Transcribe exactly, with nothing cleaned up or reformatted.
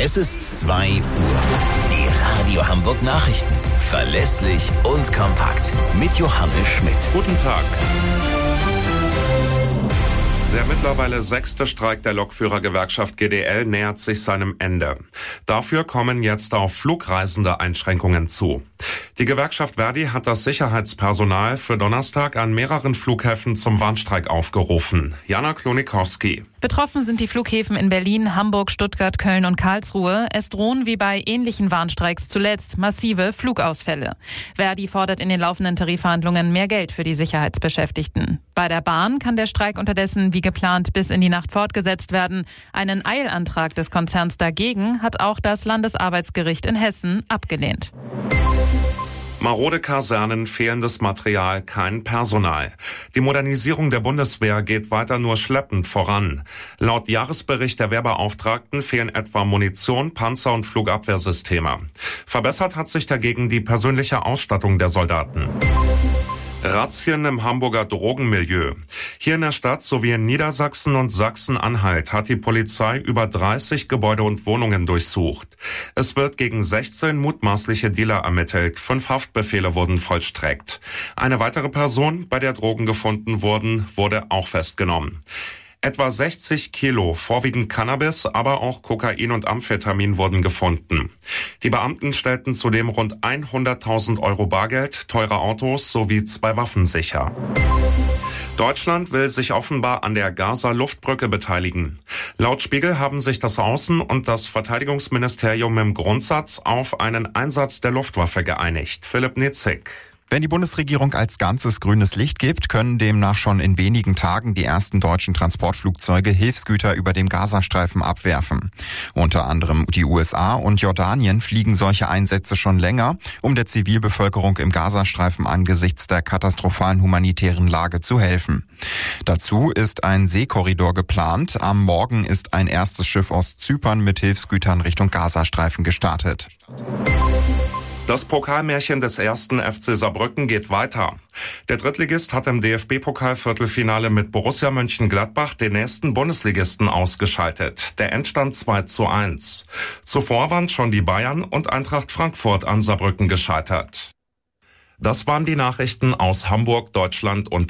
Es ist zwei Uhr. Die Radio Hamburg Nachrichten. Verlässlich und kompakt. Mit Johannes Schmidt. Guten Tag. Der mittlerweile sechste Streik der Lokführergewerkschaft G D L nähert sich seinem Ende. Dafür kommen jetzt auf Flugreisende Einschränkungen zu. Die Gewerkschaft Verdi hat das Sicherheitspersonal für Donnerstag an mehreren Flughäfen zum Warnstreik aufgerufen. Jana Klonikowski. Betroffen sind die Flughäfen in Berlin, Hamburg, Stuttgart, Köln und Karlsruhe. Es drohen wie bei ähnlichen Warnstreiks zuletzt massive Flugausfälle. Verdi fordert in den laufenden Tarifverhandlungen mehr Geld für die Sicherheitsbeschäftigten. Bei der Bahn kann der Streik unterdessen wie geplant bis in die Nacht fortgesetzt werden. Einen Eilantrag des Konzerns dagegen hat auch das Landesarbeitsgericht in Hessen abgelehnt. Marode Kasernen, fehlendes Material, kein Personal. Die Modernisierung der Bundeswehr geht weiter nur schleppend voran. Laut Jahresbericht der Wehrbeauftragten fehlen etwa Munition, Panzer und Flugabwehrsysteme. Verbessert hat sich dagegen die persönliche Ausstattung der Soldaten. Razzien im Hamburger Drogenmilieu. Hier in der Stadt sowie in Niedersachsen und Sachsen-Anhalt hat die Polizei über dreißig Gebäude und Wohnungen durchsucht. Es wird gegen sechzehn mutmaßliche Dealer ermittelt. Fünf Haftbefehle wurden vollstreckt. Eine weitere Person, bei der Drogen gefunden wurden, wurde auch festgenommen. Etwa sechzig Kilo, vorwiegend Cannabis, aber auch Kokain und Amphetamin wurden gefunden. Die Beamten stellten zudem rund hunderttausend Euro Bargeld, teure Autos sowie zwei Waffen sicher. Deutschland will sich offenbar an der Gaza-Luftbrücke beteiligen. Laut Spiegel haben sich das Außen- und das Verteidigungsministerium im Grundsatz auf einen Einsatz der Luftwaffe geeinigt. Philipp Nitzig. Wenn die Bundesregierung als Ganzes grünes Licht gibt, können demnach schon in wenigen Tagen die ersten deutschen Transportflugzeuge Hilfsgüter über dem Gazastreifen abwerfen. Unter anderem die U S A und Jordanien fliegen solche Einsätze schon länger, um der Zivilbevölkerung im Gazastreifen angesichts der katastrophalen humanitären Lage zu helfen. Dazu ist ein Seekorridor geplant. Am Morgen ist ein erstes Schiff aus Zypern mit Hilfsgütern Richtung Gazastreifen gestartet. Das Pokalmärchen des ersten F C Saarbrücken geht weiter. Der Drittligist hat im D F B-Pokal-Viertelfinale mit Borussia Mönchengladbach den nächsten Bundesligisten ausgeschaltet. Der Endstand zwei zu eins. Zuvor waren schon die Bayern und Eintracht Frankfurt an Saarbrücken gescheitert. Das waren die Nachrichten aus Hamburg, Deutschland und